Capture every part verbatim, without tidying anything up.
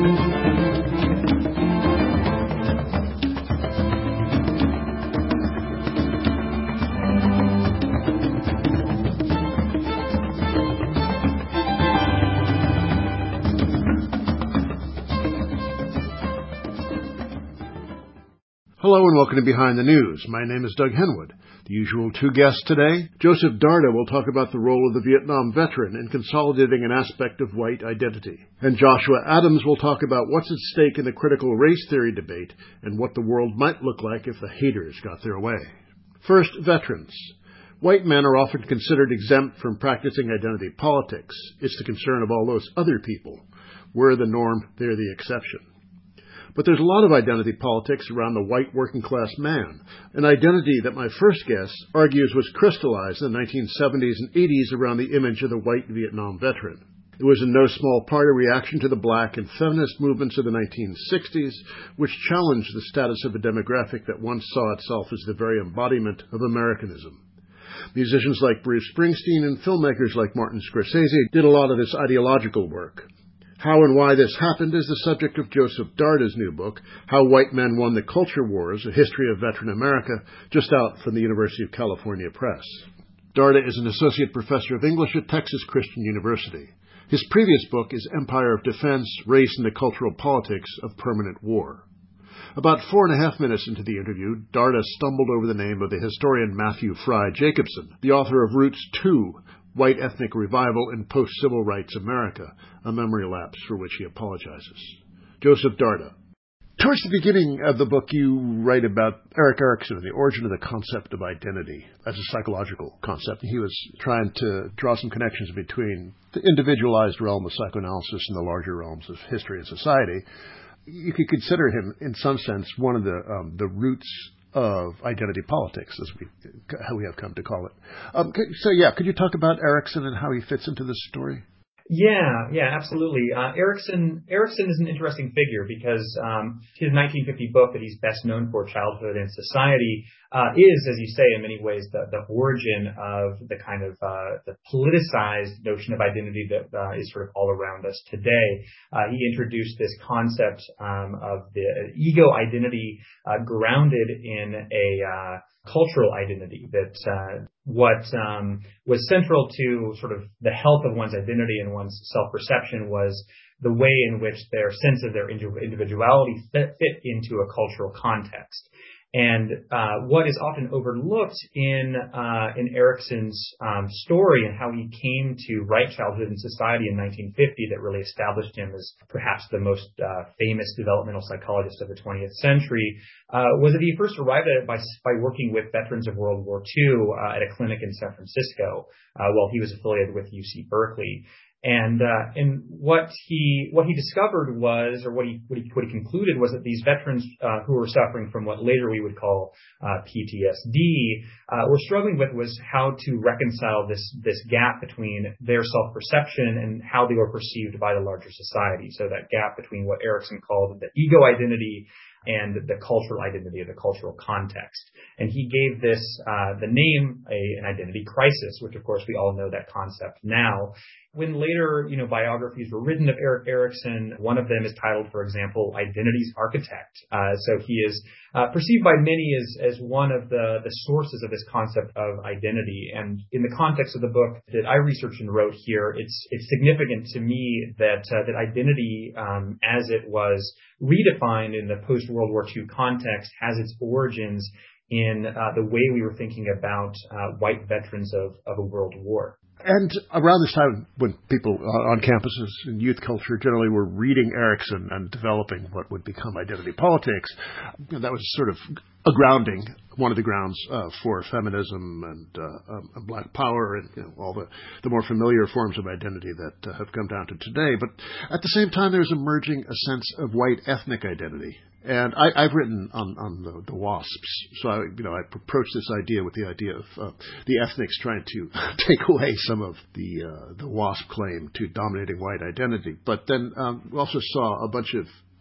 Hello and welcome to Behind the News. My name is Doug Henwood. The usual two guests today. Joseph Darda will talk about the role of the Vietnam veteran in consolidating an aspect of white identity. And Joshua Adams will talk about what's at stake in the critical race theory debate and what the world might look like if the haters got their way. First, veterans. White men are often considered exempt from practicing identity politics. It's the concern of all those other people. We're the norm, they're the exception. But there's a lot of identity politics around the white working-class man, an identity that my first guest argues was crystallized in the nineteen seventies and eighties around the image of the white Vietnam veteran. It was in no small part a reaction to the black and feminist movements of the nineteen sixties, which challenged the status of a demographic that once saw itself as the very embodiment of Americanism. Musicians like Bruce Springsteen and filmmakers like Martin Scorsese did a lot of this ideological work. How and why this happened is the subject of Joseph Darda's new book, How White Men Won the Culture Wars, A History of Veteran America, just out from the University of California Press. Darda is an associate professor of English at Texas Christian University. His previous book is Empire of Defense, Race and the Cultural Politics of Permanent War. About four and a half minutes into the interview, Darda stumbled over the name of the historian Matthew Fry Jacobson, the author of Roots two, White Ethnic Revival in Post-Civil Rights America, a memory lapse for which he apologizes. Joseph Darda. Towards the beginning of the book, you write about Erik Erikson and the origin of the concept of identity as a psychological concept. He was trying to draw some connections between the individualized realm of psychoanalysis and the larger realms of history and society. You could consider him, in some sense, one of the um, the roots of identity politics, as we how we have come to call it. Um, so, yeah, could you talk about Erikson and how he fits into this story? Yeah, yeah, absolutely. Uh, Erikson, Erikson is an interesting figure because um, his nineteen fifty book that he's best known for, Childhood and Society, uh, is, as you say, in many ways the, the origin of the kind of uh, the politicized notion of identity that uh, is sort of all around us today. Uh, he introduced this concept um, of the ego identity uh, grounded in a uh, cultural identity, that uh, what um, was central to sort of the health of one's identity and one's self-perception was the way in which their sense of their individuality fit, fit into a cultural context. And uh, what is often overlooked in uh, in Erikson's um, story and how he came to write Childhood and Society in nineteen fifty that really established him as perhaps the most uh, famous developmental psychologist of the twentieth century uh, was that he first arrived at it by, by working with veterans of World War Two uh, at a clinic in San Francisco uh, while he was affiliated with U C Berkeley. And uh, and what he what he discovered was, or what he what he, what he concluded was that these veterans uh, who were suffering from what later we would call uh, P T S D uh, were struggling with was how to reconcile this this gap between their self-perception and how they were perceived by the larger society. So that gap between what Erikson called the ego identity and the cultural identity of the cultural context. And he gave this uh, the name a, an identity crisis, which of course we all know that concept now. When later, you know, biographies were written of Erik Erikson, one of them is titled, for example, Identity's Architect. Uh, so he is uh, perceived by many as, as one of the, the sources of this concept of identity. And in the context of the book that I researched and wrote here, it's it's significant to me that uh, that identity, um, as it was redefined in the post-World War Two context, has its origins in uh, the way we were thinking about uh, white veterans of, of a world war. And around this time, when people on campuses in youth culture generally were reading Erikson and developing what would become identity politics, you know, that was sort of a grounding, one of the grounds uh, for feminism and uh, um, black power and you know, all the, the more familiar forms of identity that uh, have come down to today. But at the same time, there's emerging a sense of white ethnic identity. And I, I've written on, on the, the WASPs, so I, you know, I approach this idea with the idea of uh, the ethnics trying to take away some of the uh, the WASP claim to dominating white identity. But then um, we also saw a bunch of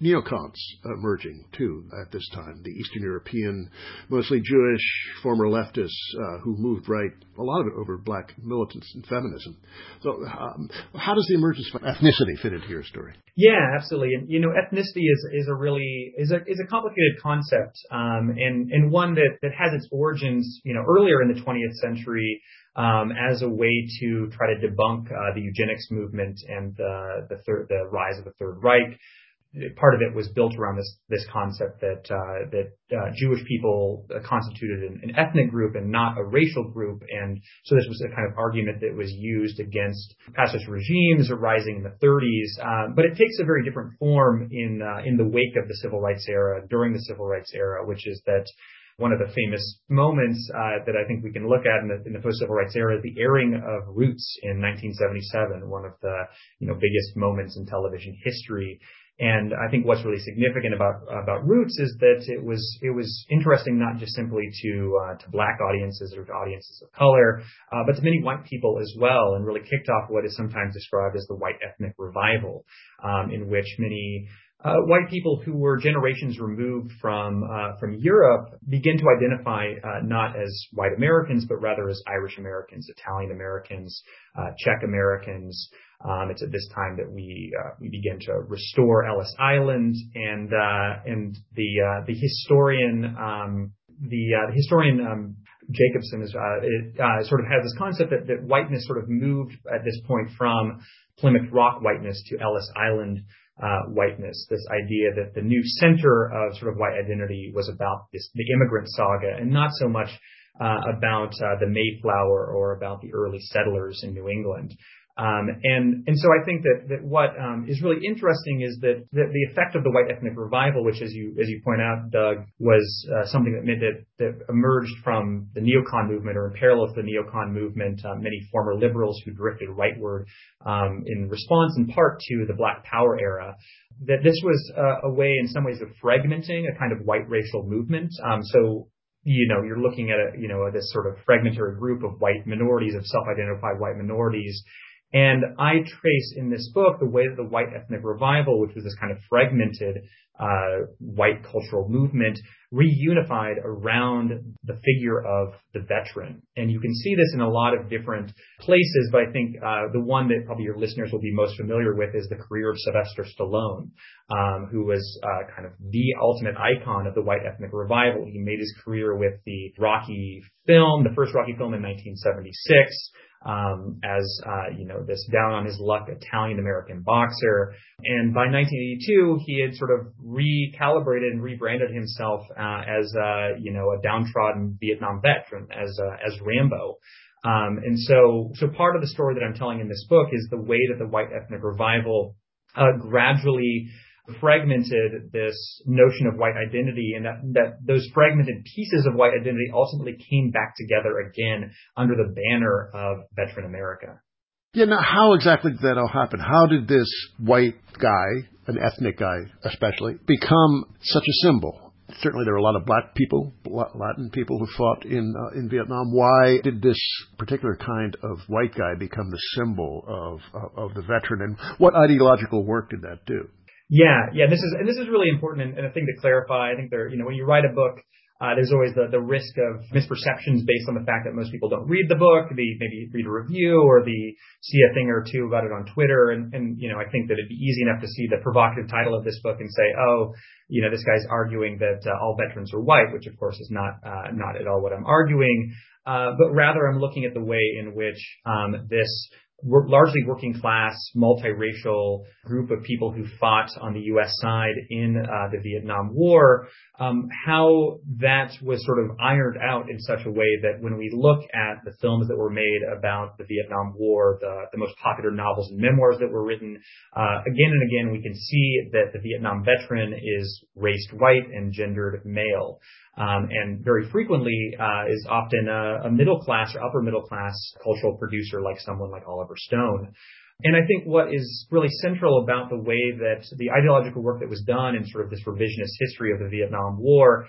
neocons emerging, too, at this time. The Eastern European, mostly Jewish, former leftists uh, who moved right, a lot of it over black militants and feminism. So um, how does the emergence of ethnicity fit into your story? Yeah, absolutely. And, you know, ethnicity is, is a really, is a, is a complicated concept, um, and, and one that, that has its origins, you know, earlier in the twentieth century, um, as a way to try to debunk, uh, the eugenics movement and, uh, the third, the rise of the Third Reich. Part of it was built around this this concept that uh, that uh, Jewish people constituted an, an ethnic group and not a racial group, and so this was a kind of argument that was used against fascist regimes arising in the thirties. Um, but it takes a very different form in uh, in the wake of the Civil Rights era, during the Civil Rights era, which is that one of the famous moments uh, that I think we can look at in the, in the post-civil rights era is the airing of Roots in nineteen seventy-seven, one of the you know biggest moments in television history. And I think what's really significant about about Roots is that it was it was interesting not just simply to uh, to black audiences or to audiences of color, uh, but to many white people as well, and really kicked off what is sometimes described as the white ethnic revival, um, in which many uh, white people who were generations removed from uh, from Europe begin to identify uh, not as white Americans, but rather as Irish Americans, Italian Americans, uh, Czech Americans. Um, it's at this time that we uh, we begin to restore Ellis Island, and uh, and the uh, the historian um, the, uh, the historian um, Jacobson is uh, it, uh, sort of has this concept that, that whiteness sort of moved at this point from Plymouth Rock whiteness to Ellis Island uh, whiteness. This idea that the new center of sort of white identity was about this the immigrant saga, and not so much uh, about uh, the Mayflower or about the early settlers in New England. Um, and, and so I think that, that what, um, is really interesting is that, that the effect of the white ethnic revival, which as you, as you point out, Doug, was, uh, something that made that, that emerged from the neocon movement, or in parallel to the neocon movement, uh, many former liberals who drifted rightward, um, in response in part to the Black Power era, that this was uh, a way in some ways of fragmenting a kind of white racial movement. Um, so, you know, you're looking at a, you know, this sort of fragmentary group of white minorities, of self-identified white minorities. And I trace in this book the way that the white ethnic revival, which was this kind of fragmented uh, white cultural movement, reunified around the figure of the veteran. And you can see this in a lot of different places, but I think uh, the one that probably your listeners will be most familiar with is the career of Sylvester Stallone, um, who was uh, kind of the ultimate icon of the white ethnic revival. He made his career with the Rocky film, the first Rocky film in nineteen seventy-six. Um, as, uh, you know, this down on his luck Italian-American boxer. And by nineteen eighty-two, he had sort of recalibrated and rebranded himself, uh, as, uh, you know, a downtrodden Vietnam veteran, as, uh, as Rambo. Um, and so, so part of the story that I'm telling in this book is the way that the white ethnic revival, uh, gradually fragmented this notion of white identity, and that, that those fragmented pieces of white identity ultimately came back together again under the banner of Veteran America. Yeah, now how exactly did that all happen? How did this white guy, an ethnic guy especially, become such a symbol? Certainly there were a lot of black people, Latin people who fought in uh, in Vietnam. Why did this particular kind of white guy become the symbol of, of, of the veteran, and what ideological work did that do? Yeah, yeah, this is and this is really important, and, and a thing to clarify. I think there, you know, when you write a book, uh, there's always the, the risk of misperceptions based on the fact that most people don't read the book. They maybe read a review or they see a thing or two about it on Twitter, and, and you know, I think that it'd be easy enough to see the provocative title of this book and say, oh, you know, this guy's arguing that uh, all veterans are white, which of course is not uh, not at all what I'm arguing, uh, but rather I'm looking at the way in which um, this largely working class, multiracial group of people who fought on the U S side in uh, the Vietnam War, um, how that was sort of ironed out in such a way that when we look at the films that were made about the Vietnam War, the, the most popular novels and memoirs that were written, uh, again and again, we can see that the Vietnam veteran is raced white and gendered male. Um, and very frequently uh, is often a, a middle class or upper middle class cultural producer, like someone like Oliver Stone. And I think what is really central about the way that the ideological work that was done in sort of this revisionist history of the Vietnam War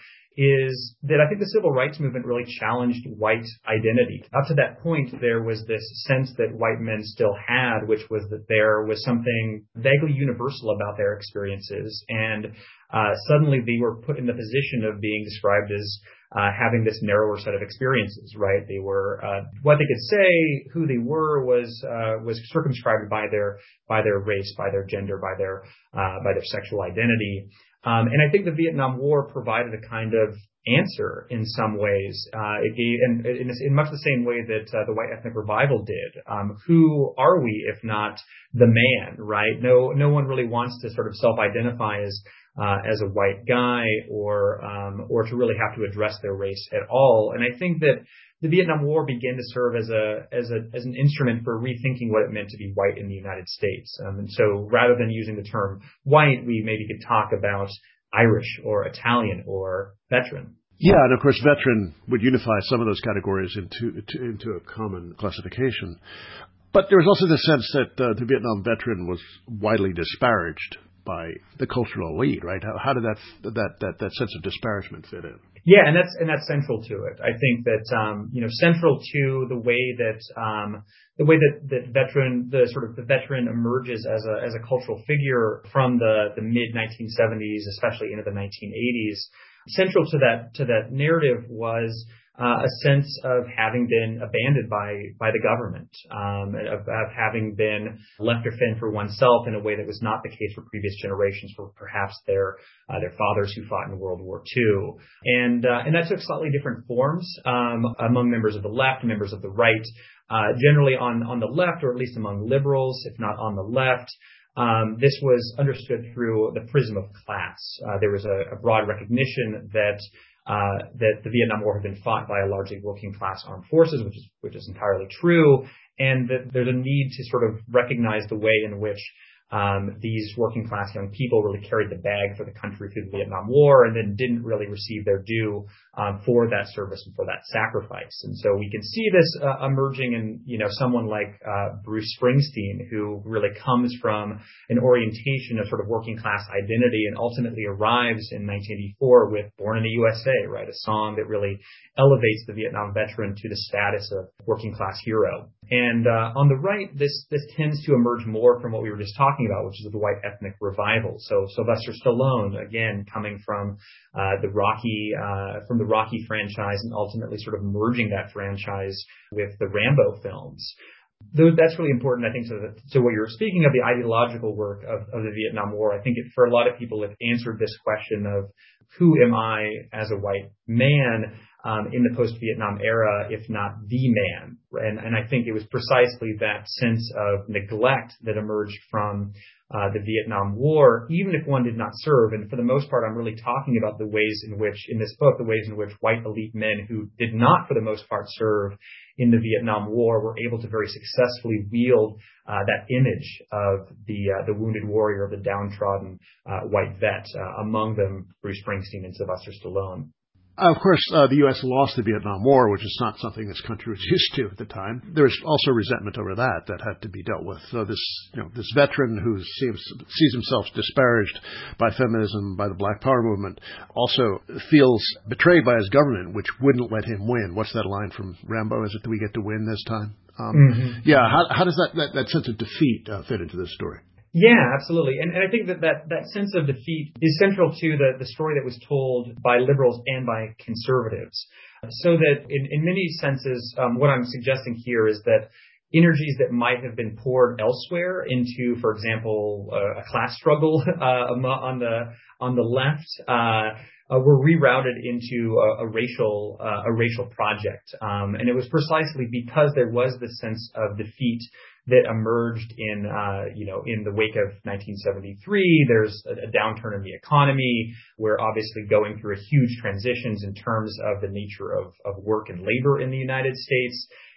is that I think the civil rights movement really challenged white identity. Up to that point, there was this sense that white men still had, which was that there was something vaguely universal about their experiences. And uh, suddenly they were put in the position of being described as Uh, having this narrower set of experiences, right? They were, uh, what they could say, who they were was, uh, was circumscribed by their, by their race, by their gender, by their, uh, by their sexual identity. Um, and I think the Vietnam War provided a kind of answer in some ways. Uh, it gave, and in, in much the same way that uh, the white ethnic revival did. Um, who are we if not the man, right? No, no one really wants to sort of self-identify as Uh, as a white guy, or um, or to really have to address their race at all. And I think that the Vietnam War began to serve as a as a as an instrument for rethinking what it meant to be white in the United States. Um, and so, rather than using the term white, we maybe could talk about Irish or Italian or veteran. Yeah, and of course, veteran would unify some of those categories into to, into a common classification. But there was also the sense that uh, the Vietnam veteran was widely disparaged by the cultural elite, right? How, how did that, that that that sense of disparagement fit in? Yeah, and that's and that's central to it. I think that um, you know, central to the way that um, the way that, that veteran, the sort of the veteran emerges as a as a cultural figure from the the mid nineteen seventies, especially into the nineteen eighties. Central to that to that narrative was Uh, a sense of having been abandoned by by the government, um, of, of having been left to fend for oneself in a way that was not the case for previous generations, for perhaps their uh, their fathers who fought in World War Two, and uh, and that took slightly different forms um, among members of the left, members of the right, uh, generally on on the left, or at least among liberals, if not on the left. Um, this was understood through the prism of class. Uh, there was a, a broad recognition that Uh, that the Vietnam War had been fought by a largely working class armed forces, which is which is entirely true, and that there's a need to sort of recognize the way in which um, these working class young people really carried the bag for the country through the Vietnam War, and then didn't really receive their due um, for that service and for that sacrifice. And so we can see this uh, emerging in, you know, someone like uh, Bruce Springsteen, who really comes from an orientation of sort of working class identity, and ultimately arrives in nineteen eighty-four with "Born in the U S A," right, a song that really elevates the Vietnam veteran to the status of working class hero. And uh, on the right, this this tends to emerge more from what we were just talking about, which is the white ethnic revival. So Sylvester Stallone, again, coming from uh, the Rocky uh, from the Rocky franchise, and ultimately sort of merging that franchise with the Rambo films. Though that's really important, I think, to, the, to what you're speaking of, the ideological work of, of the Vietnam War. I think it, for a lot of people, it answered this question of who am I as a white man um, in the post-Vietnam era, if not the man. And, and I think it was precisely that sense of neglect that emerged from uh, the Vietnam War, even if one did not serve. And for the most part, I'm really talking about the ways in which, in this book, the ways in which white elite men who did not, for the most part, serve in the Vietnam War were able to very successfully wield uh, that image of the uh, the wounded warrior, of the downtrodden uh, white vet, uh, among them Bruce Springsteen and Sylvester Stallone. Of course, uh, the U S lost the Vietnam War, which is not something this country was used to at the time. There was also resentment over that that had to be dealt with. So this, you know, this veteran who seems, sees himself disparaged by feminism, by the Black Power movement, also feels betrayed by his government, which wouldn't let him win. What's that line from Rambo? Is it "Do we get to win this time?" Um, mm-hmm. Yeah. How, how does that, that, that sense of defeat uh, fit into this story? Yeah, absolutely. And, and I think that, that that sense of defeat is central to the, the story that was told by liberals and by conservatives. So that in, in many senses, um, what I'm suggesting here is that energies that might have been poured elsewhere into, for example, uh, a class struggle uh, on the on the left, uh, uh, were rerouted into a, a racial uh, a racial project. Um, and it was precisely because there was this sense of defeat that emerged in, uh, you know, in the wake of nineteen seventy-three. There's a, a downturn in the economy. We're obviously going through a huge transitions in terms of the nature of, of work and labor in the United States.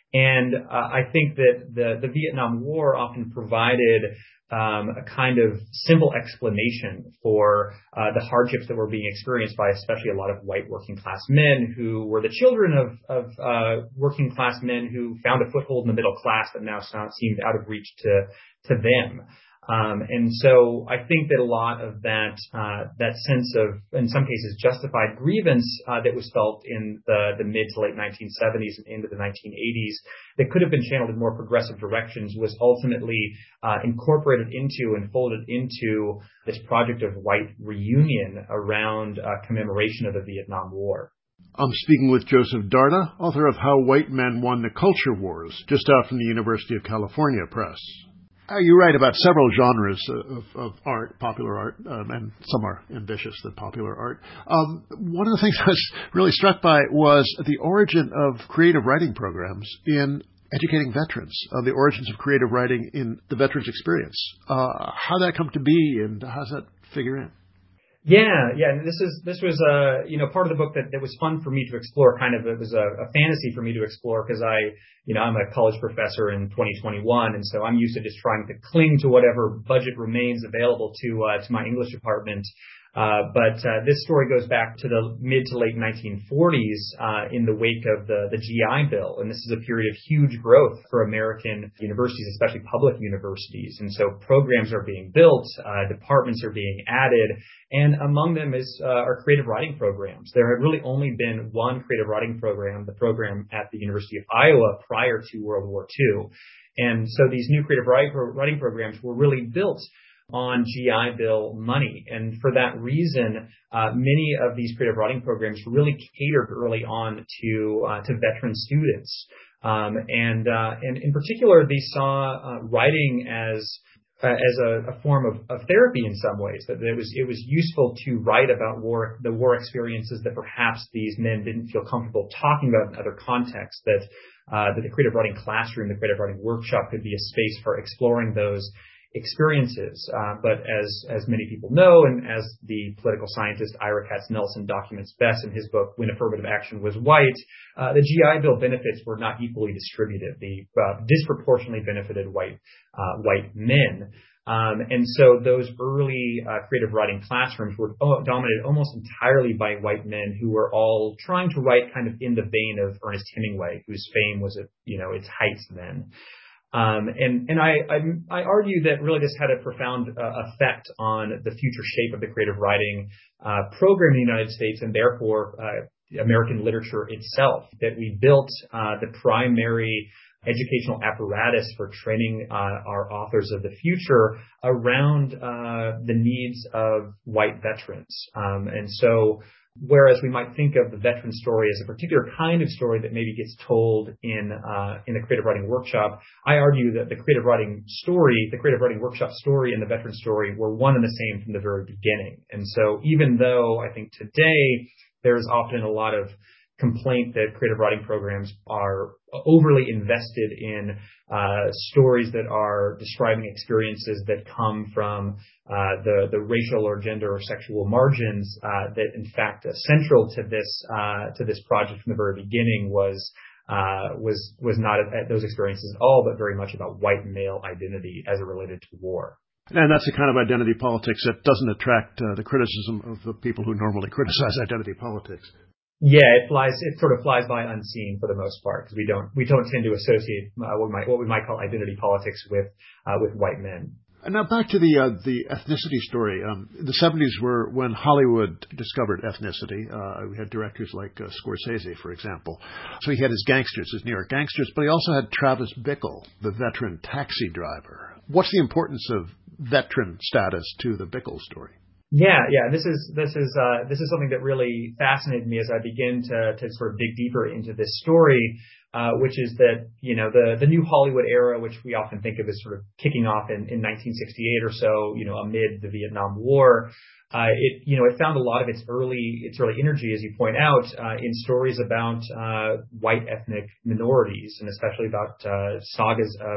And uh, I think that the, the Vietnam War often provided um, a kind of simple explanation for uh, the hardships that were being experienced by especially a lot of white working class men who were the children of, of uh, working class men who found a foothold in the middle class that now sound, seemed out of reach to, to them. Um, and so I think that a lot of that, uh, that sense of, in some cases, justified grievance, uh, that was felt in the, the mid to late nineteen seventies and into the nineteen eighties that could have been channeled in more progressive directions was ultimately, uh, incorporated into and folded into this project of white reunion around, uh, commemoration of the Vietnam War. I'm speaking with Joseph Darda, author of How White Men Won the Culture Wars, just out from the University of California Press. Uh, you write about several genres of, of art, popular art, um, and some are ambitious than popular art. Um, one of the things I was really struck by was the origin of creative writing programs in educating veterans, uh, the origins of creative writing in the veterans' experience. Uh, how that come to be, and how does that figure in? Yeah, yeah. And this is this was uh you know part of the book that, that was fun for me to explore. Kind of it was a, a fantasy for me to explore because I you know I'm a college professor in twenty twenty-one, and so I'm used to just trying to cling to whatever budget remains available to uh, to my English department. Uh, but uh, this story goes back to the mid to late nineteen forties uh, in the wake of the, the G I Bill. And this is a period of huge growth for American universities, especially public universities. And so programs are being built, uh, departments are being added, and among them is uh, our creative writing programs. There had really only been one creative writing program, the program at the University of Iowa prior to World War Two. And so these new creative writing programs were really built on G I Bill money. And for that reason, uh, many of these creative writing programs really catered early on to uh, to veteran students. Um, and, uh, and in particular, they saw uh, writing as uh, as a, a form of, of therapy in some ways. That it was it was useful to write about war, the war experiences that perhaps these men didn't feel comfortable talking about in other contexts. That uh, that the creative writing classroom, the creative writing workshop, could be a space for exploring those experiences. Uh, but as as many people know, and as the political scientist Ira Katz-Nelson documents best in his book, When Affirmative Action Was White, uh, the G I Bill benefits were not equally distributed. They uh, disproportionately benefited white uh, white men. Um, and so those early uh, creative writing classrooms were dominated almost entirely by white men who were all trying to write kind of in the vein of Ernest Hemingway, whose fame was at, you know, its heights then. Um, and, and I, I, I argue that really this had a profound uh, effect on the future shape of the creative writing uh, program in the United States, and therefore uh, American literature itself. That we built uh, the primary educational apparatus for training uh, our authors of the future around uh, the needs of white veterans. Um, and so whereas we might think of the veteran story as a particular kind of story that maybe gets told in uh, in the creative writing workshop, I argue that the creative writing story, the creative writing workshop story and the veteran story were one and the same from the very beginning. And so even though I think today there's often a lot of complaint that creative writing programs are overly invested in uh, stories that are describing experiences that come from uh, the the racial or gender or sexual margins, uh, that in fact uh, central to this uh, to this project from the very beginning was uh, was was not at those experiences at all, but very much about white male identity as it related to war. And that's the kind of identity politics that doesn't attract uh, the criticism of the people who normally criticize identity politics. Yeah, it flies. It sort of flies by unseen for the most part because we don't we don't tend to associate uh, what we might what we might call identity politics with uh, with white men. And now back to the uh, the ethnicity story. Um, the seventies were when Hollywood discovered ethnicity. Uh, we had directors like uh, Scorsese, for example. So he had his gangsters, his New York gangsters, but he also had Travis Bickle, the veteran taxi driver. What's the importance of veteran status to the Bickle story? Yeah, yeah. This is this is uh, this is something that really fascinated me as I begin to to sort of dig deeper into this story, uh, which is that you know the the new Hollywood era, which we often think of as sort of kicking off in, in nineteen sixty-eight or so, you know, amid the Vietnam War. Uh, it you know it found a lot of its early its early energy, as you point out, uh, in stories about uh, white ethnic minorities, and especially about uh, sagas of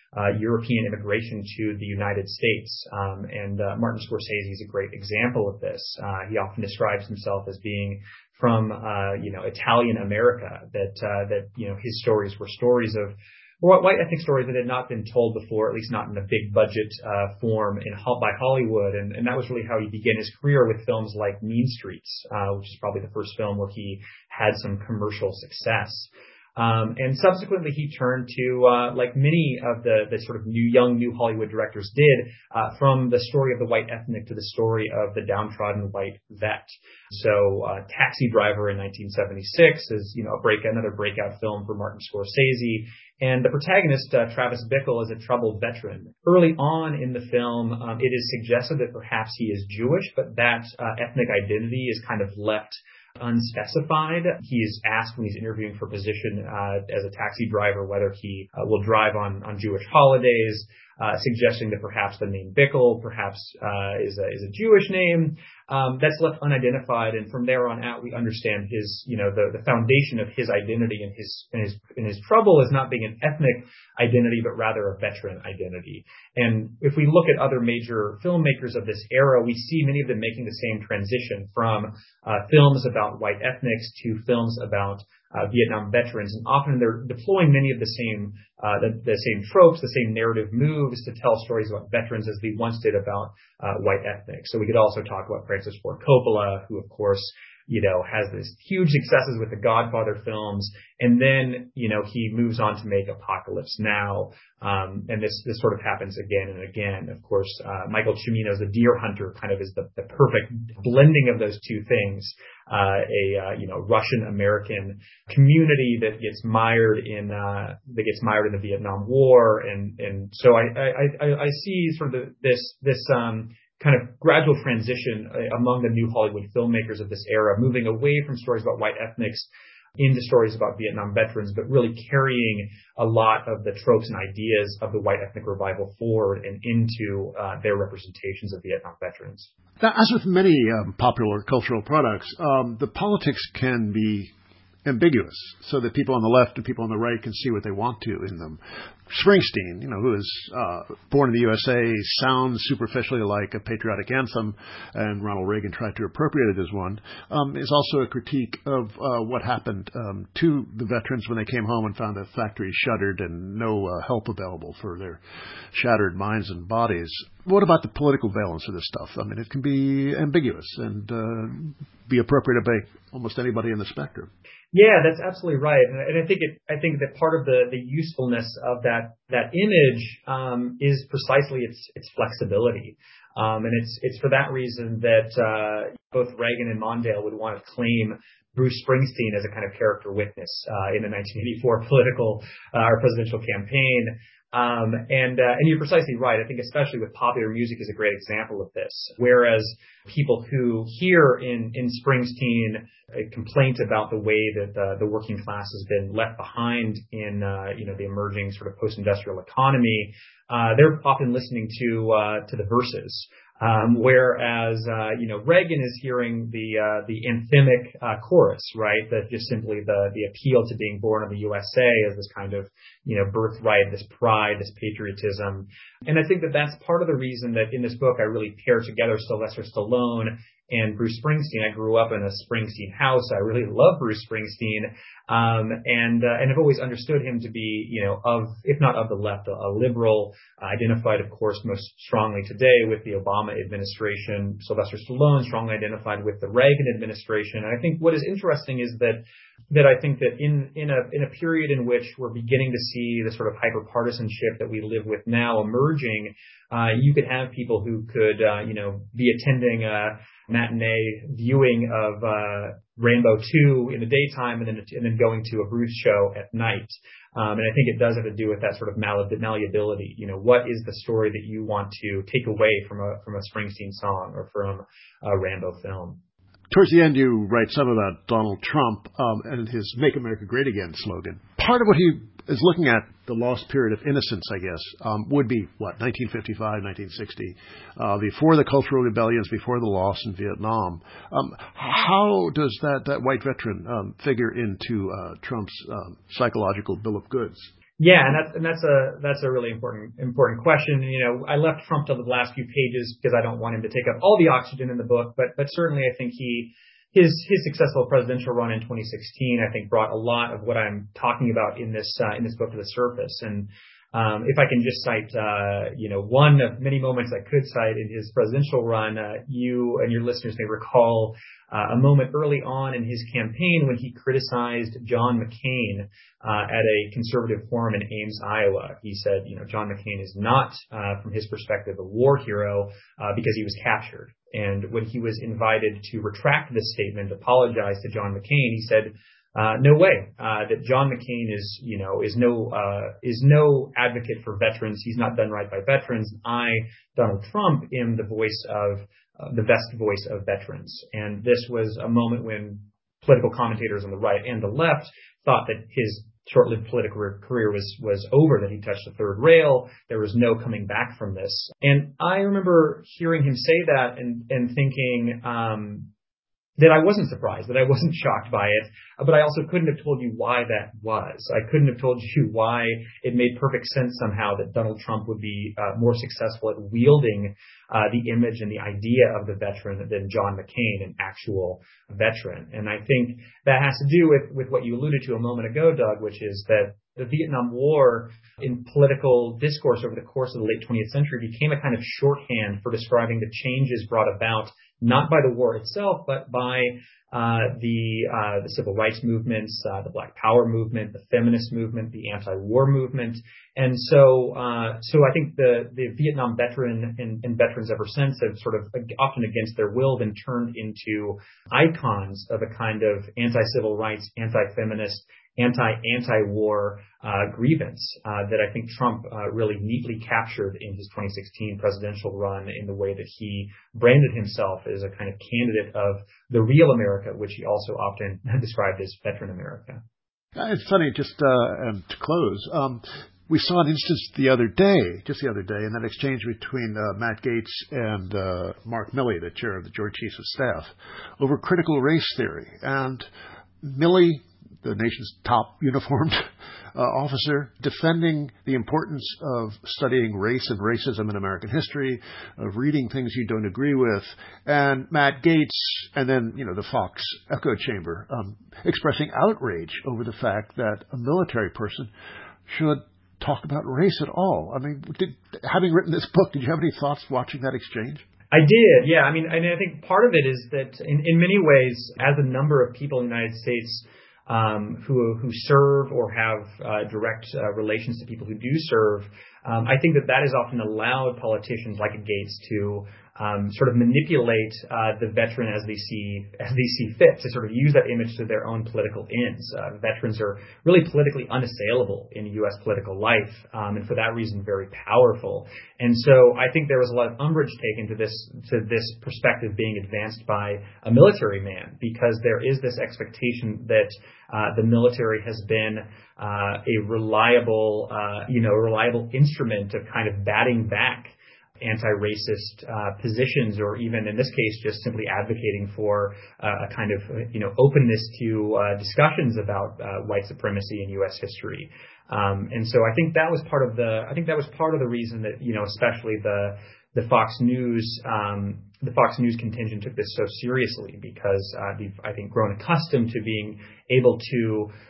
uh, European immigration to the United States. Um, and uh, Martin Scorsese is a great example of this. Uh, he often describes himself as being from, uh, you know, Italian America, that, uh, that, you know, his stories were stories of white ethnic stories that had not been told before, at least not in a big budget uh, form in by Hollywood. And, and that was really how he began his career with films like Mean Streets, uh, which is probably the first film where he had some commercial success. Um, and subsequently, he turned to, uh, like many of the, the sort of new, young, new Hollywood directors did, uh, from the story of the white ethnic to the story of the downtrodden white vet. So, uh, Taxi Driver in nineteen seventy-six is, you know, a break, another breakout film for Martin Scorsese. And the protagonist, uh, Travis Bickle, is a troubled veteran. Early on in the film, um, it is suggested that perhaps he is Jewish, but that uh, ethnic identity is kind of left unspecified. He is asked when he's interviewing for a position uh, as a taxi driver whether he uh, will drive on, on Jewish holidays, uh, suggesting that perhaps the name Bickle perhaps uh, is a is a Jewish name. Um, that's left unidentified, and from there on out, we understand his, you know, the, the foundation of his identity and his and his and his trouble is not being an ethnic identity, but rather a veteran identity. And if we look at other major filmmakers of this era, we see many of them making the same transition from uh, films about white ethnics to films about uh, Vietnam veterans, and often they're deploying many of the same uh, the, the same tropes, the same narrative moves to tell stories about veterans as they once did about uh, white ethnics. So we could also talk about Francis Ford Coppola, who of course, you know, has this huge successes with the Godfather films, and then, you know, he moves on to make Apocalypse Now, um, and this this sort of happens again and again. Of course, uh, Michael Cimino's The Deer Hunter kind of is the, the perfect blending of those two things. Uh, a uh, you know Russian American community that gets mired in uh, that gets mired in the Vietnam War, and and so I I, I, I see sort of the, this this um, kind of gradual transition among the new Hollywood filmmakers of this era, moving away from stories about white ethnics into stories about Vietnam veterans, but really carrying a lot of the tropes and ideas of the white ethnic revival forward and into uh, their representations of Vietnam veterans. Now, as with many um, popular cultural products, um, the politics can be ambiguous, so that people on the left and people on the right can see what they want to in them. Springsteen, you know, who is uh, born in the U S A, sounds superficially like a patriotic anthem, and Ronald Reagan tried to appropriate it as one, um, is also a critique of uh, what happened um, to the veterans when they came home and found the factories shuttered and no uh, help available for their shattered minds and bodies. What about the political valence of this stuff? I mean, it can be ambiguous and uh, be appropriate by almost anybody in the spectrum. Yeah, that's absolutely right, and, and I think it. I think that part of the, the usefulness of that that image um, is precisely its its flexibility, um, and it's it's for that reason that uh, both Reagan and Mondale would want to claim Bruce Springsteen as a kind of character witness uh, in the nineteen eighty-four political uh, or presidential campaign. Um, and, uh, and you're precisely right. I think especially with popular music is a great example of this. Whereas people who hear in, in Springsteen a complaint about the way that the, the working class has been left behind in, uh, you know, the emerging sort of post-industrial economy, uh, they're often listening to, uh, to the verses. Um, whereas, uh, you know, Reagan is hearing the, uh, the anthemic, uh, chorus, right? That just simply the, the appeal to being born in the U S A as this kind of, you know, birthright, this pride, this patriotism. And I think that that's part of the reason that in this book, I really pair together Sylvester Stallone and Bruce Springsteen. I grew up in a Springsteen house. I really love Bruce Springsteen. Um, and, uh, and I've always understood him to be, you know, of, if not of the left, a, a liberal, uh, identified, of course, most strongly today with the Obama administration. Sylvester Stallone strongly identified with the Reagan administration. And I think what is interesting is that, that I think that in, in a, in a period in which we're beginning to see the sort of hyper-partisanship that we live with now emerging, uh, you could have people who could, uh, you know, be attending a matinee viewing of, uh, Rainbow two in the daytime and then, and then going to a Bruce show at night. Um, and I think it does have to do with that sort of malleability. You know, what is the story that you want to take away from a, from a Springsteen song or from a Rambo film? Towards the end, you write some about Donald Trump um, and his Make America Great Again slogan. Part of what he is looking at, the lost period of innocence, I guess, um, would be, what, nineteen fifty-five, nineteen sixty, uh, before the cultural rebellions, before the loss in Vietnam. Um, how does that, that white veteran um, figure into uh, Trump's um, psychological bill of goods? Yeah, and that's and that's a that's a really important important question. You know, I left Trump to the last few pages because I don't want him to take up all the oxygen in the book, but but certainly I think he his his successful presidential run in twenty sixteen I think brought a lot of what I'm talking about in this uh, in this book to the surface. And um, if I can just cite uh, you know one of many moments I could cite in his presidential run, uh, you and your listeners may recall Uh, a moment early on in his campaign when he criticized John McCain uh, at a conservative forum in Ames, Iowa. He said, you know, John McCain is not, uh, from his perspective, a war hero uh, because he was captured. And when he was invited to retract this statement, apologize to John McCain, he said, uh, no way, uh, that John McCain is, you know, is no, uh, is no advocate for veterans. He's not done right by veterans. I, Donald Trump, am the voice of Uh, the best voice of veterans. And this was a moment when political commentators on the right and the left thought that his short-lived political career was was over, that he touched the third rail. There was no coming back from this. And I remember hearing him say that and, and thinking um, that I wasn't surprised, that I wasn't shocked by it, but I also couldn't have told you why that was. I couldn't have told you why it made perfect sense somehow that Donald Trump would be uh, more successful at wielding uh, the image and the idea of the veteran than John McCain, an actual veteran. And I think that has to do with, with what you alluded to a moment ago, Doug, which is that the Vietnam War in political discourse over the course of the late twentieth century became a kind of shorthand for describing the changes brought about not by the war itself, but by uh, the uh, the civil rights movements, uh, the Black Power movement, the feminist movement, the anti-war movement. And so uh, so I think the, the Vietnam veteran and, and veterans ever since have sort of often against their will been turned into icons of a kind of anti-civil rights, anti-feminist, anti-anti-war uh, grievance uh, that I think Trump uh, really neatly captured in his twenty sixteen presidential run in the way that he branded himself as a kind of candidate of the real America, which he also often described as veteran America. It's funny, just uh, um, to close, um, we saw an instance the other day, just the other day, in that exchange between uh, Matt Gaetz and uh, Mark Milley, the chair of the Joint Chiefs of Staff, over critical race theory. And Milley, the nation's top uniformed uh, officer, defending the importance of studying race and racism in American history, of reading things you don't agree with, and Matt Gaetz, and then, you know, the Fox echo chamber, um, expressing outrage over the fact that a military person should talk about race at all. I mean, did, having written this book, did you have any thoughts watching that exchange? I did, yeah. I mean, I, mean, I think part of it is that in, in many ways, as a number of people in the United States Um, who who serve or have uh, direct uh, relations to people who do serve, um, I think that that has often allowed politicians like Gaetz to um, sort of manipulate uh, the veteran as they see as they see fit, to sort of use that image to their own political ends. Uh, veterans are really politically unassailable in U S political life, um, and for that reason, very powerful. And so I think there was a lot of umbrage taken to this to this perspective being advanced by a military man, because there is this expectation that uh, the military has been uh, a reliable, uh, you know, reliable instrument of kind of batting back anti-racist uh, positions, or even in this case, just simply advocating for uh, a kind of, you know, openness to uh, discussions about uh, white supremacy in U S history. Um, and so I think that was part of the, I think that was part of the reason that, you know, especially the, the Fox News, um, the Fox News contingent took this so seriously, because uh, they've, I think, grown accustomed to being able to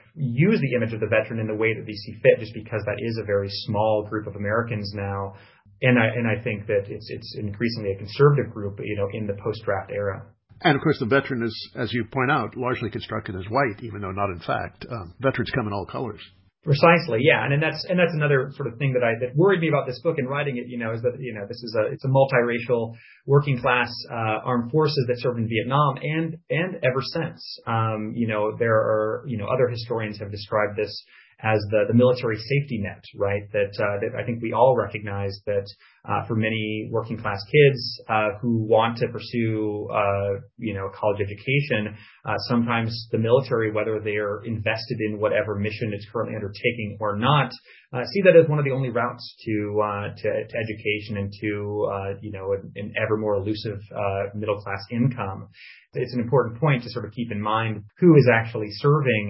use the image of the veteran in the way that they see fit, just because that is a very small group of Americans now. And I, and I think that it's, it's increasingly a conservative group, you know, in the post-draft era. And of course, the veteran is, as you point out, largely constructed as white, even though not in fact. Um, veterans come in all colors. Precisely, yeah, and, and that's and that's another sort of thing that I that worried me about this book and writing it. You know, is that you know this is a it's a multiracial working class uh, armed forces that served in Vietnam and and ever since. Um, you know, there are you know other historians have described this as the, the military safety net, right? That, uh, that I think we all recognize that uh, for many working class kids uh, who want to pursue, uh, you know, college education, uh, sometimes the military, whether they are invested in whatever mission it's currently undertaking or not, uh, see that as one of the only routes to uh, to, to education and to, uh, you know, an, an ever more elusive uh, middle class income. It's an important point to sort of keep in mind who is actually serving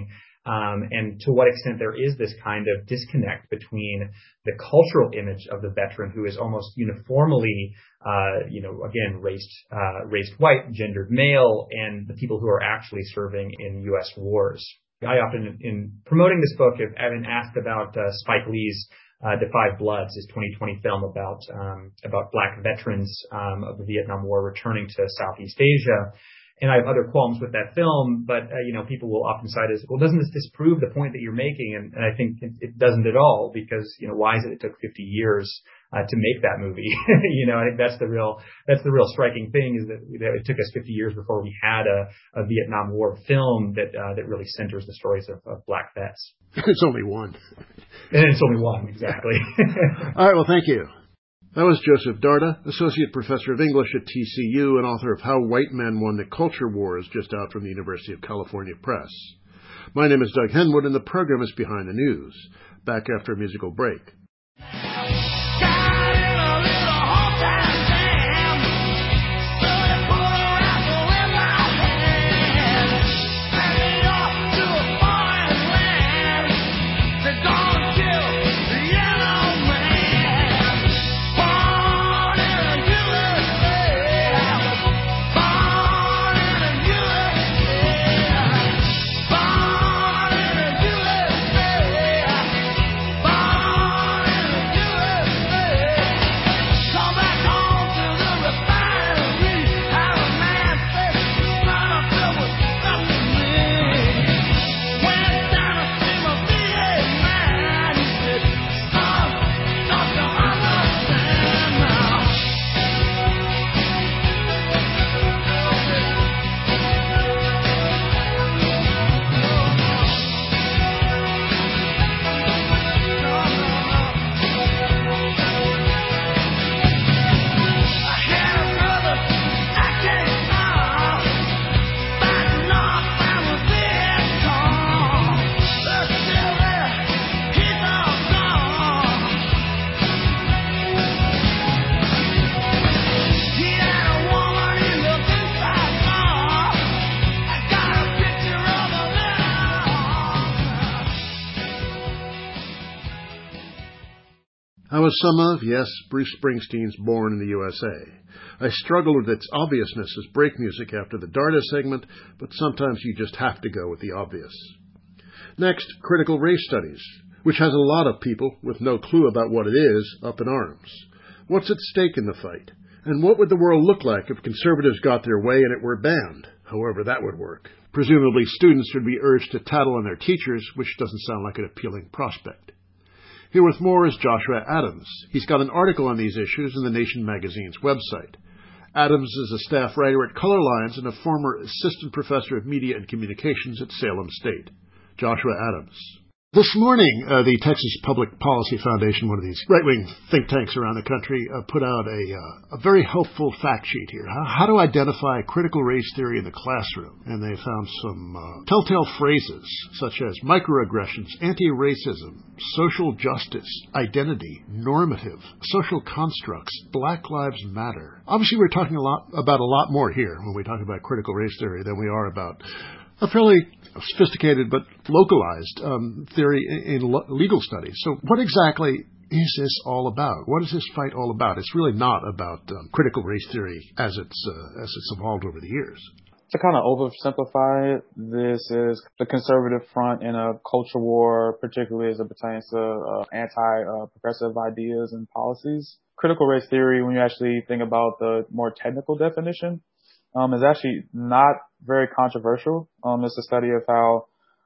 Um, and to what extent there is this kind of disconnect between the cultural image of the veteran, who is almost uniformly, uh, you know, again, raced, uh, raced white, gendered male, and the people who are actually serving in U S wars. I often, in promoting this book, have been asked about uh, Spike Lee's uh, Da five Bloods, his twenty twenty film about um, about black veterans um, of the Vietnam War returning to Southeast Asia. And I have other qualms with that film, but, uh, you know, people will often cite as, well, doesn't this disprove the point that you're making? And, and I think it, it doesn't at all, because, you know, why is it it took fifty years uh, to make that movie? you know, I think that's the real, that's the real striking thing, is that, that it took us fifty years before we had a, a Vietnam War film that, uh, that really centers the stories of, of black vets. It's only one. And it's only one, exactly. All right, well, thank you. That was Joseph Darda, Associate Professor of English at T C U and author of How White Men Won the Culture Wars, just out from the University of California Press. My name is Doug Henwood, and the program is Behind the News. Back after a musical break. I was some of, yes, Bruce Springsteen's Born in the U S A. I struggled with its obviousness as break music after the Darda segment, but sometimes you just have to go with the obvious. Next, critical race studies, which has a lot of people with no clue about what it is up in arms. What's at stake in the fight? And what would the world look like if conservatives got their way and it were banned, however that would work? Presumably students would be urged to tattle on their teachers, which doesn't sound like an appealing prospect. Here with more is Joshua Adams. He's got an article on these issues in The Nation magazine's website. Adams is a staff writer at Color Lines and a former assistant professor of media and communications at Salem State. Joshua Adams. This morning, uh, the Texas Public Policy Foundation, one of these right-wing think tanks around the country, uh, put out a, uh, a very helpful fact sheet here. How, how to identify critical race theory in the classroom. And they found some uh, telltale phrases such as microaggressions, anti-racism, social justice, identity, normative, social constructs, Black Lives Matter. Obviously, we're talking a lot about a lot more here when we talk about critical race theory than we are about a fairly sophisticated but localized um, theory in, in lo- legal studies. So what exactly is this all about? What is this fight all about? It's really not about um, critical race theory as it's uh, as it's evolved over the years. To kind of oversimplify it, this is the conservative front in a culture war, particularly as it pertains to uh, anti-progressive uh, ideas and policies. Critical race theory, when you actually think about the more technical definition, Um, is actually not very controversial. Um, it's a study of how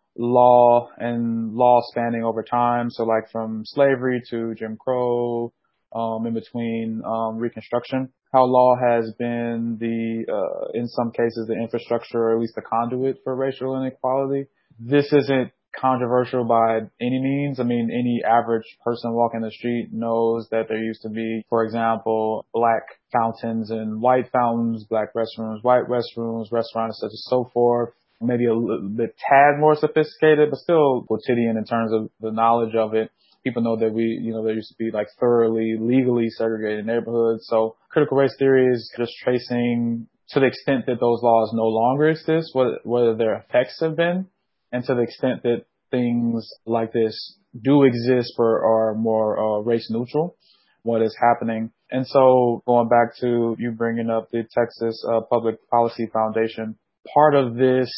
law and law spanning over time, so like from slavery to Jim Crow, um, in between um, Reconstruction, how law has been the, uh, in some cases, the infrastructure or at least the conduit for racial inequality. This isn't controversial by any means. I mean, any average person walking the street knows that there used to be, for example, black fountains and white fountains, black restrooms, white restrooms, restaurants such as so forth. Maybe a little bit tad more sophisticated, but still quotidian in terms of the knowledge of it. People know that we, you know, there used to be like thoroughly, legally segregated neighborhoods. So critical race theory is just tracing to the extent that those laws no longer exist, what, whether their effects have been, and to the extent that things like this do exist but are more uh, race neutral, what is happening. And so going back to you bringing up the Texas uh, Public Policy Foundation, part of this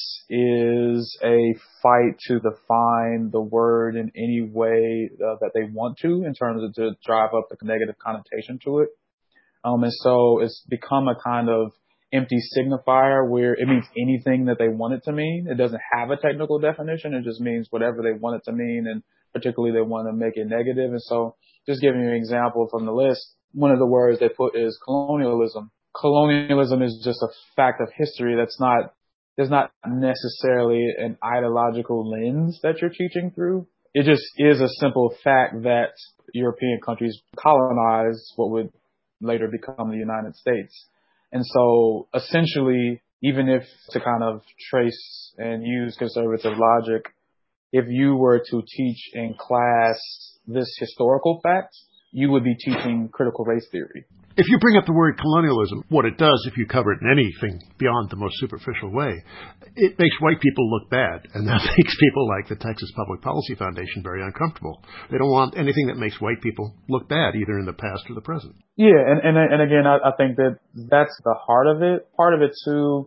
is a fight to define the word in any way uh, that they want to in terms of to drive up the negative connotation to it. Um, and so it's become a kind of empty signifier where it means anything that they want it to mean. It doesn't have a technical definition. It just means whatever they want it to mean, and particularly they want to make it negative. And so just giving you an example from the list, one of the words they put is colonialism. Colonialism is just a fact of history. That's not, there's not necessarily an ideological lens that you're teaching through. It just is a simple fact that European countries colonized what would later become the United States. And so essentially, even if to kind of trace and use conservative logic, if you were to teach in class this historical fact, you would be teaching critical race theory. If you bring up the word colonialism, what it does, if you cover it in anything beyond the most superficial way, it makes white people look bad. And that makes people like the Texas Public Policy Foundation very uncomfortable. They don't want anything that makes white people look bad, either in the past or the present. Yeah, and, and, and again, I, I think that that's the heart of it. Part of it, too,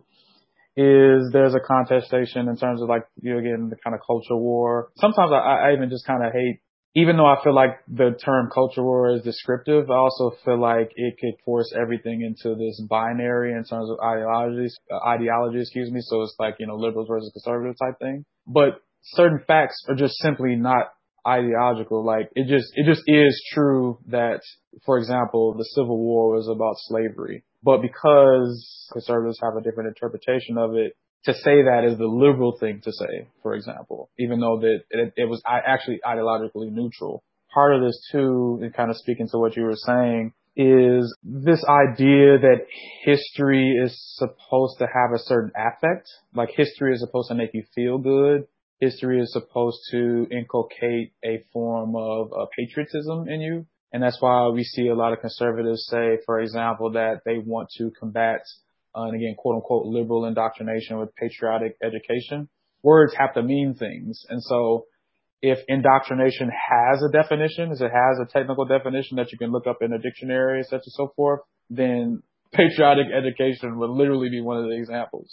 is there's a contestation in terms of, like, you know, again, the kind of culture war. Sometimes I, I even just kind of hate, even though I feel like the term culture war is descriptive, I also feel like it could force everything into this binary in terms of ideologies, uh, ideology, excuse me. So it's like, you know, liberals versus conservative type thing. But certain facts are just simply not ideological. Like it just, it just is true that, for example, the Civil War was about slavery. But because conservatives have a different interpretation of it, to say that is the liberal thing to say, for example, even though that it, it was actually ideologically neutral. Part of this, too, and kind of speaking to what you were saying, is this idea that history is supposed to have a certain affect. Like history is supposed to make you feel good. History is supposed to inculcate a form of uh, patriotism in you. And that's why we see a lot of conservatives say, for example, that they want to combat Uh, and again, quote unquote, liberal indoctrination with patriotic education. Words have to mean things. And so if indoctrination has a definition, as it has a technical definition that you can look up in a dictionary, such and so forth, then patriotic education would literally be one of the examples.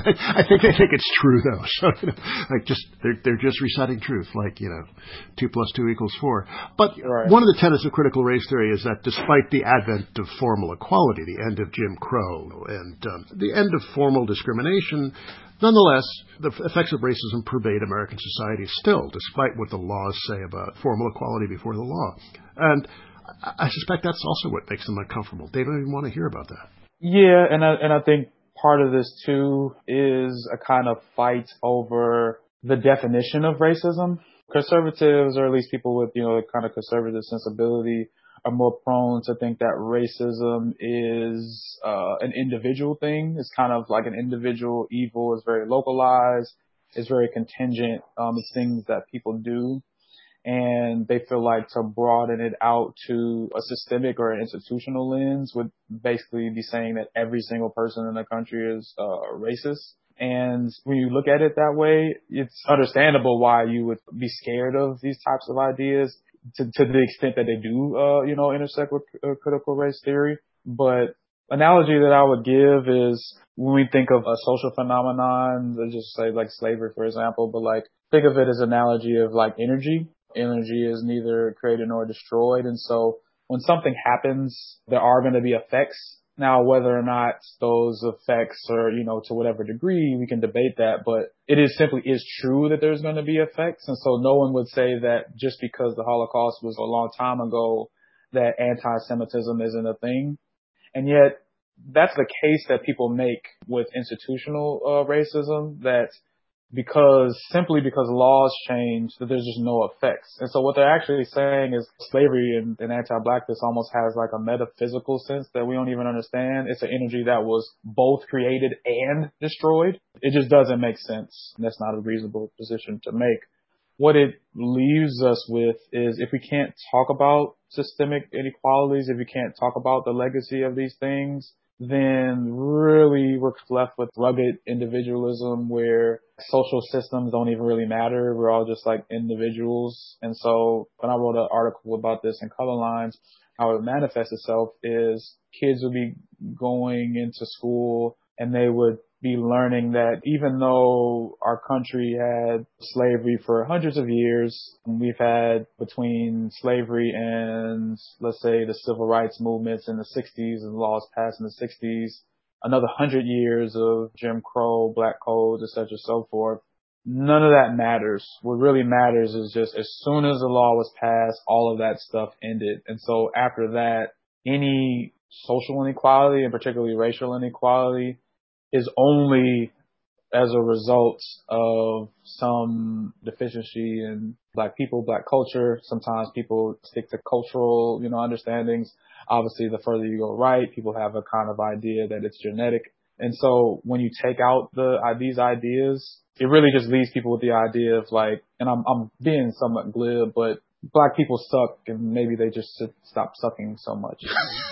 I think I think it's true though. So you know, like just they're they're just reciting truth, like you know, two plus two equals four. But right. One of the tenets of critical race theory is that despite the advent of formal equality, the end of Jim Crow, and um, the end of formal discrimination, nonetheless, the effects of racism pervade American society still, despite what the laws say about formal equality before the law. And I suspect that's also what makes them uncomfortable. They don't even want to hear about that. Yeah, and I, and I think part of this, too, is a kind of fight over the definition of racism. Conservatives, or at least people with, you know, a kind of conservative sensibility, are more prone to think that racism is uh, an individual thing. It's kind of like an individual evil. It's very localized. It's very contingent. Um, it's things that people do. And they feel like to broaden it out to a systemic or an institutional lens would basically be saying that every single person in the country is uh, racist. And when you look at it that way, it's understandable why you would be scared of these types of ideas to, to the extent that they do, uh, you know, intersect with uh, critical race theory. But analogy that I would give is when we think of a social phenomenon, let's just say like slavery, for example, but like think of it as an analogy of like energy. Energy is neither created nor destroyed. And so when something happens, there are going to be effects. Now, whether or not those effects are, you know, to whatever degree, we can debate that. But it is simply is true that there's going to be effects. And so no one would say that just because the Holocaust was a long time ago, that anti-Semitism isn't a thing. And yet that's the case that people make with institutional uh, racism, that because simply because laws change, that there's just no effects. And so what they're actually saying is slavery and, and anti-blackness almost has like a metaphysical sense that we don't even understand. It's an energy that was both created and destroyed. It just doesn't make sense. And that's not a reasonable position to make. What it leaves us with is if we can't talk about systemic inequalities, if we can't talk about the legacy of these things, then really we're left with rugged individualism where social systems don't even really matter. We're all just like individuals. And so when I wrote an article about this in Color Lines, how it manifests itself is kids would be going into school and they would be learning that even though our country had slavery for hundreds of years, we've had between slavery and, let's say, the civil rights movements in the sixties and laws passed in the sixties, another hundred years of Jim Crow, black codes, et cetera, so forth. None of that matters. What really matters is just as soon as the law was passed, all of that stuff ended. And so after that, any social inequality and particularly racial inequality is only as a result of some deficiency in black people, black culture. Sometimes people stick to cultural, you know, understandings. Obviously, the further you go right, people have a kind of idea that it's genetic. And so when you take out the uh, these ideas, it really just leaves people with the idea of like, and I'm I'm being somewhat glib, but black people suck and maybe they just should stop sucking so much.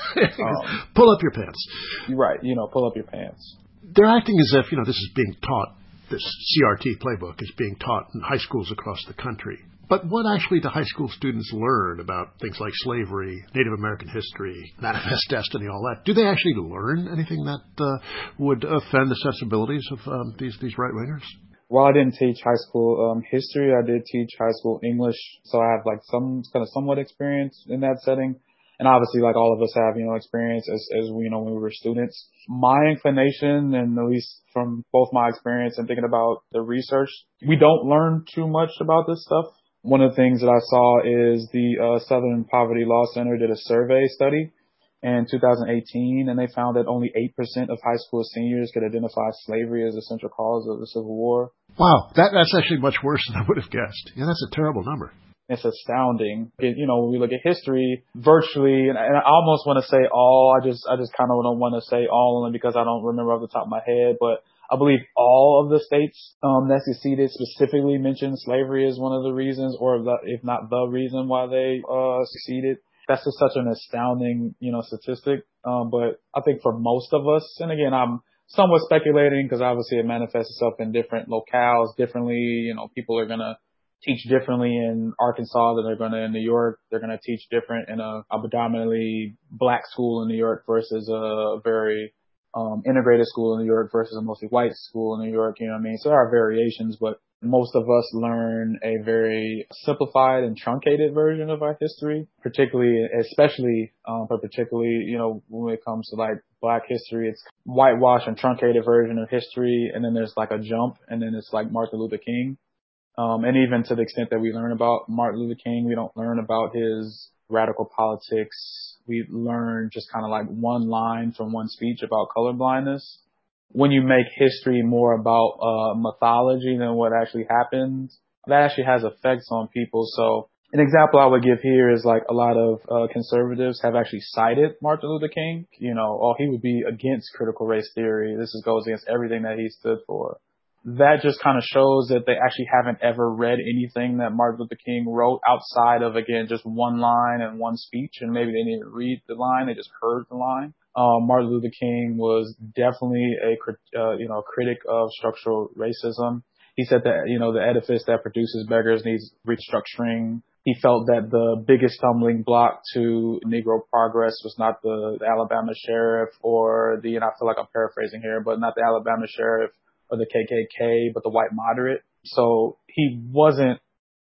um, pull up your pants. You're right. You know, pull up your pants. They're acting as if, you know, this is being taught, this C R T playbook is being taught in high schools across the country. But what actually do high school students learn about things like slavery, Native American history, manifest destiny, all that? Do they actually learn anything that uh, would offend the sensibilities of um, these, these right-wingers? Well, I didn't teach high school um, history. I did teach high school English, so I have like some kind of somewhat experience in that setting. And obviously, like all of us have, you know, experience as, as we, you know, when we were students. My inclination, and at least from both my experience and thinking about the research, we don't learn too much about this stuff. One of the things that I saw is the uh, Southern Poverty Law Center did a survey study in two thousand eighteen, and they found that only eight percent of high school seniors could identify slavery as a central cause of the Civil War. Wow, that, that's actually much worse than I would have guessed. Yeah, that's a terrible number. It's astounding. It, you know, when we look at history, virtually, and, and I almost want to say all, I just, I just kind of don't want to say all only because I don't remember off the top of my head, but I believe all of the states um, that seceded specifically mentioned slavery as one of the reasons, or the, if not the reason why they uh, seceded. That's just such an astounding, you know, statistic. Um, but I think for most of us, and again, I'm somewhat speculating because obviously it manifests itself in different locales differently. You know, people are going to teach differently in Arkansas than they're going to in New York. They're going to teach different in a, a predominantly black school in New York versus a very um, integrated school in New York versus a mostly white school in New York. You know what I mean? So there are variations, but most of us learn a very simplified and truncated version of our history, particularly, especially, um, but particularly, you know, when it comes to like black history, it's whitewashed and truncated version of history. And then there's like a jump, and then it's like Martin Luther King. Um, and even to the extent that we learn about Martin Luther King, we don't learn about his radical politics. We learn just kind of like one line from one speech about colorblindness. When you make history more about uh, mythology than what actually happened, that actually has effects on people. So an example I would give here is like a lot of uh, conservatives have actually cited Martin Luther King. You know, oh, he would be against critical race theory. This is, goes against everything that he stood for. That just kind of shows that they actually haven't ever read anything that Martin Luther King wrote outside of, again, just one line and one speech. And maybe they didn't even read the line. They just heard the line. Um, Martin Luther King was definitely a, uh, you know, critic of structural racism. He said that, you know, the edifice that produces beggars needs restructuring. He felt that the biggest stumbling block to Negro progress was not the, the Alabama sheriff or the, and I feel like I'm paraphrasing here, but not the Alabama sheriff or the K K K, but the white moderate. So he wasn't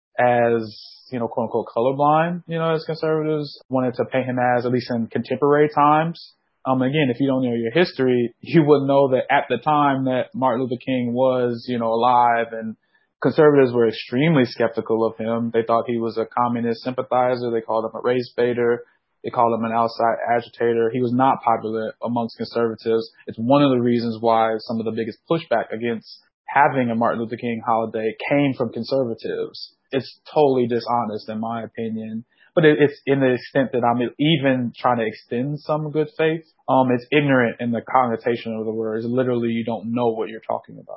as, you know, quote unquote colorblind, you know, as conservatives wanted to paint him as, at least in contemporary times. Um, again, if you don't know your history, you would know that at the time that Martin Luther King was, you know, alive, and conservatives were extremely skeptical of him. They thought he was a communist sympathizer. They called him a race baiter. They called him an outside agitator. He was not popular amongst conservatives. It's one of the reasons why some of the biggest pushback against having a Martin Luther King holiday came from conservatives. It's totally dishonest in my opinion, but it, it's in the extent that I'm even trying to extend some good faith. Um, it's ignorant in the connotation of the word. It's literally, you don't know what you're talking about.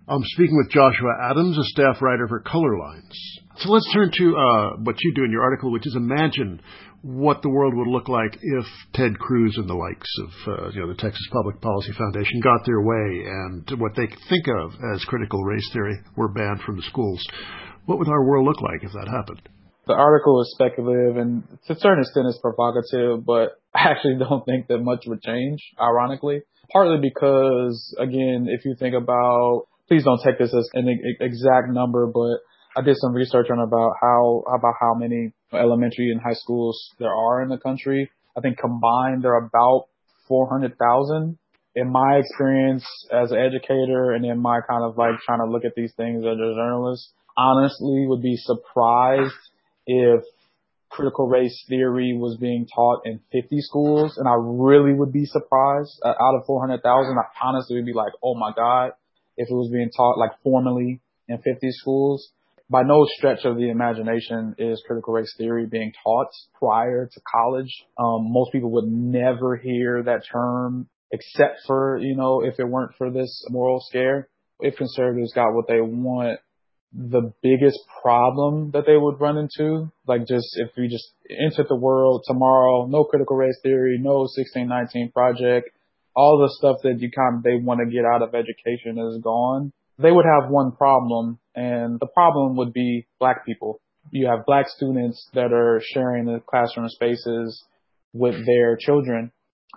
I'm speaking with Joshua Adams, a staff writer for Color Lines. So let's turn to uh, what you do in your article, which is imagine what the world would look like if Ted Cruz and the likes of uh, you know, the Texas Public Policy Foundation got their way and what they think of as critical race theory were banned from the schools. What would our world look like if that happened? The article is speculative and to a certain extent it's provocative, but I actually don't think that much would change, ironically. Partly because, again, if you think about, please don't take this as an exact number, but I did some research on about how about how many elementary and high schools there are in the country. I think combined there are about four hundred thousand. In my experience as an educator and in my kind of like trying to look at these things as a journalist, honestly would be surprised if critical race theory was being taught in fifty schools, and I really would be surprised. Uh, out of four hundred thousand, I honestly would be like, oh my God, if it was being taught like formally in fifty schools. By no stretch of the imagination is critical race theory being taught prior to college. Um, most people would never hear that term except for, you know, if it weren't for this moral scare. If conservatives got what they want, the biggest problem that they would run into, like just if we just entered the world tomorrow, no critical race theory, no sixteen nineteen project, all the stuff that you kind of, they want to get out of education is gone. They would have one problem, and the problem would be black people. You have black students that are sharing the classroom spaces with their children.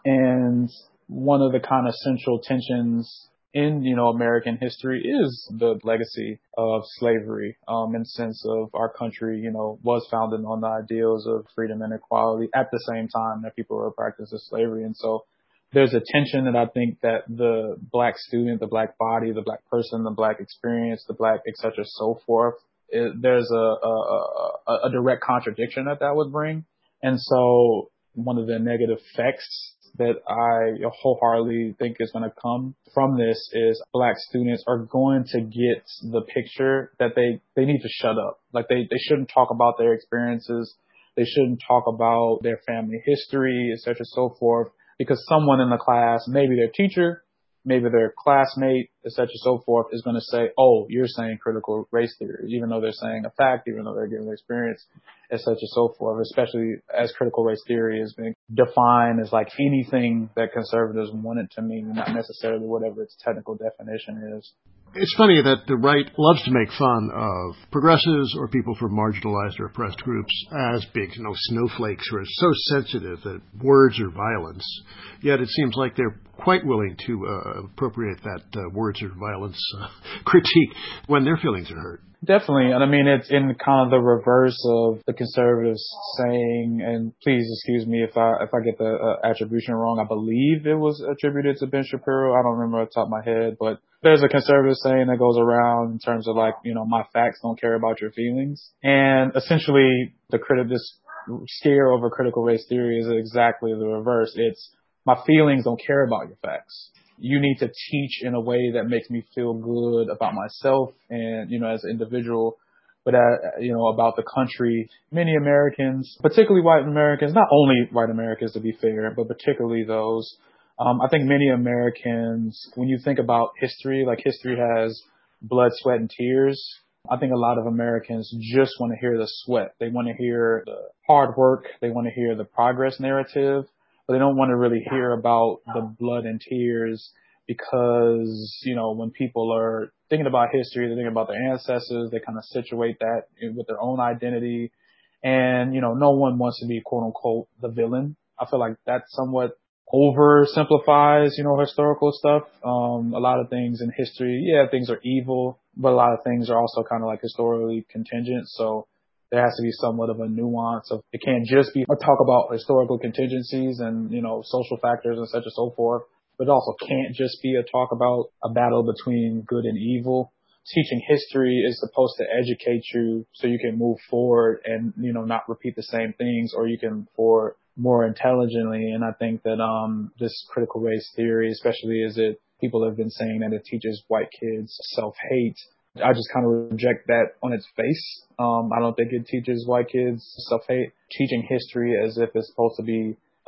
And one of the kind of central tensions in, you know, American history is the legacy of slavery, um, in the sense of our country, you know, was founded on the ideals of freedom and equality at the same time that people were practicing slavery. And so there's a tension that I think that the black student, the black body, the black person, the black experience, the black et cetera, so forth, it, there's a, a, a, a direct contradiction that that would bring. And so one of the negative effects that I wholeheartedly think is going to come from this is black students are going to get the picture that they, they need to shut up. Like they, they shouldn't talk about their experiences. They shouldn't talk about their family history, et cetera, so forth. Because someone in the class, maybe their teacher, maybe their classmate, et cetera, so forth, is going to say, oh, you're saying critical race theory, even though they're saying a fact, even though they're giving their experience, et cetera, so forth, especially as critical race theory is being defined as like anything that conservatives want it to mean, not necessarily whatever its technical definition is. It's funny that the right loves to make fun of progressives or people from marginalized or oppressed groups as big, you know, snowflakes who are so sensitive that words are violence. Yet it seems like they're quite willing to uh, appropriate that uh, words are violence uh, critique when their feelings are hurt. Definitely. And I mean, it's in kind of the reverse of the conservatives saying, and please excuse me if I, if I get the uh, attribution wrong. I believe it was attributed to Ben Shapiro. I don't remember off the top of my head, but there's a conservative saying that goes around in terms of like, you know, my facts don't care about your feelings. And essentially the critic, this scare over critical race theory is exactly the reverse. It's my feelings don't care about your facts. You need to teach in a way that makes me feel good about myself and, you know, as an individual, but, uh, you know, about the country. Many Americans, particularly white Americans, not only white Americans to be fair, but particularly those, um, I think many Americans, when you think about history, like history has blood, sweat, and tears. I think a lot of Americans just want to hear the sweat. They want to hear the hard work. They want to hear the progress narrative. But they don't want to really hear about the blood and tears because, you know, when people are thinking about history, they're thinking about their ancestors, they kind of situate that with their own identity. And, you know, no one wants to be, quote unquote, the villain. I feel like that somewhat oversimplifies, you know, historical stuff. Um, a lot of things in history, yeah, things are evil, but a lot of things are also kind of like historically contingent. So there has to be somewhat of a nuance of, it can't just be a talk about historical contingencies and, you know, social factors and such and so forth, but it also can't just be a talk about a battle between good and evil. Teaching history is supposed to educate you so you can move forward and, you know, not repeat the same things, or you can move forward more intelligently. And I think that, um, this critical race theory, especially as it, people have been saying that it teaches white kids self-hate. I just kind of reject that on its face. Um, I don't think it teaches white kids self-hate. Teaching history as if it's supposed to be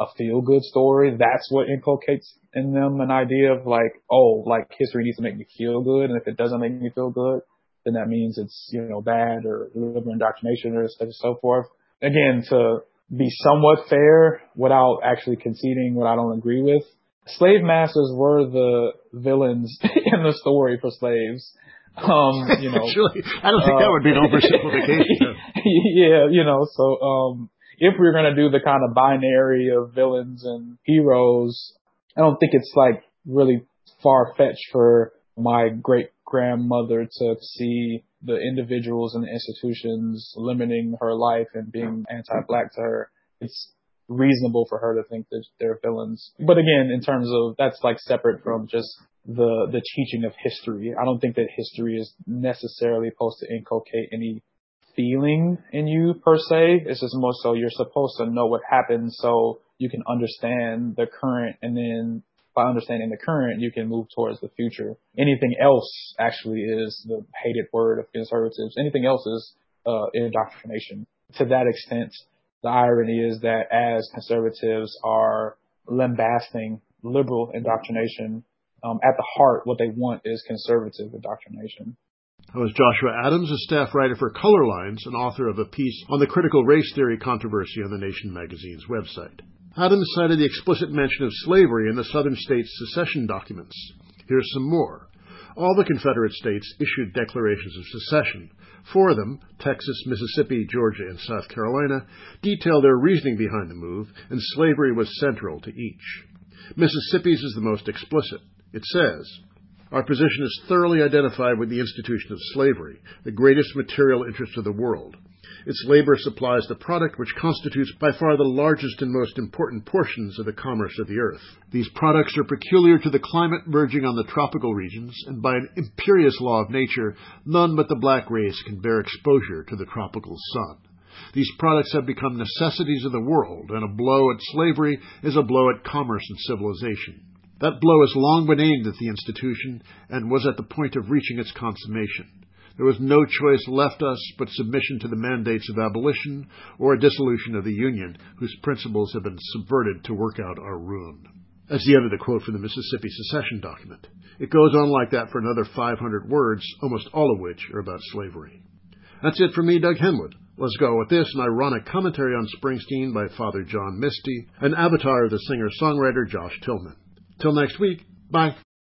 a feel-good story, that's what inculcates in them an idea of like, oh, like history needs to make me feel good. And if it doesn't make me feel good, then that means it's, you know, bad or liberal indoctrination or so, so forth. Again, to be somewhat fair without actually conceding what I don't agree with, slave masters were the villains in the story for slaves. Um, you know, Actually, I don't think uh, that would be an oversimplification. Yeah, you know, so um, if we're going to do the kind of binary of villains and heroes, I don't think it's like really far-fetched for my great-grandmother to see the individuals and the institutions limiting her life and being anti-black to her. It's reasonable for her to think that they're villains. But again, in terms of, that's like separate from just the the teaching of history. I don't think that history is necessarily supposed to inculcate any feeling in you per se. It's just more so you're supposed to know what happened so you can understand the current, and then by understanding the current, you can move towards the future. Anything else actually is the hated word of conservatives. Anything else is uh, indoctrination. To that extent, the irony is that as conservatives are lambasting liberal indoctrination, um, at the heart, what they want is conservative indoctrination. That was Joshua Adams, a staff writer for Color Lines and author of a piece on the critical race theory controversy on the Nation magazine's website. Adams cited the explicit mention of slavery in the Southern states' secession documents. Here's some more. All the Confederate states issued declarations of secession. Four of them, Texas, Mississippi, Georgia, and South Carolina, detail their reasoning behind the move, and slavery was central to each. Mississippi's is the most explicit. It says, "Our position is thoroughly identified with the institution of slavery, the greatest material interest of the world. Its labor supplies the product which constitutes by far the largest and most important portions of the commerce of the earth. These products are peculiar to the climate verging on the tropical regions, and by an imperious law of nature, none but the black race can bear exposure to the tropical sun. These products have become necessities of the world, and a blow at slavery is a blow at commerce and civilization. That blow has long been aimed at the institution and was at the point of reaching its consummation. There was no choice left us but submission to the mandates of abolition or a dissolution of the Union, whose principles have been subverted to work out our ruin." That's the end of the quote from the Mississippi secession document. It goes on like that for another five hundred words, almost all of which are about slavery. That's it for me, Doug Henwood. Let's go with this, an ironic commentary on Springsteen by Father John Misty, an avatar of the singer-songwriter Josh Tillman. Till next week, bye.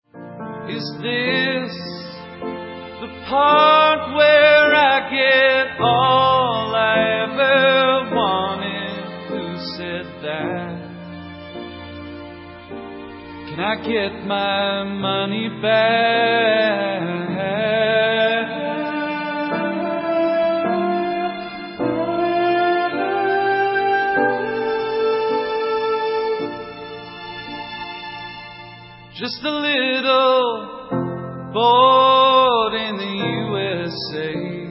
Is this the part where I get all I ever wanted? Who said that? Can I get my money back? Just a little boat in the U S A.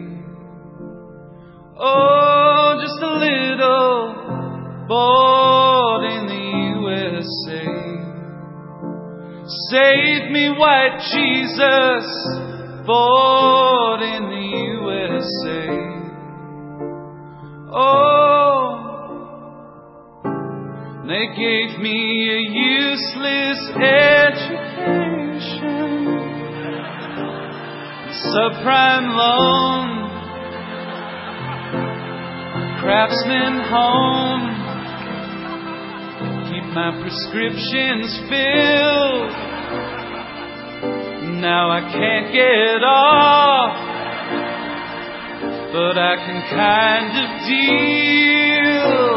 Oh, just a little boat in the U S A. Save me, white Jesus, boat in the U S A. Oh, they gave me a useless education, subprime loan, craftsman home, keep my prescriptions filled. Now I can't get off, but I can kind of deal.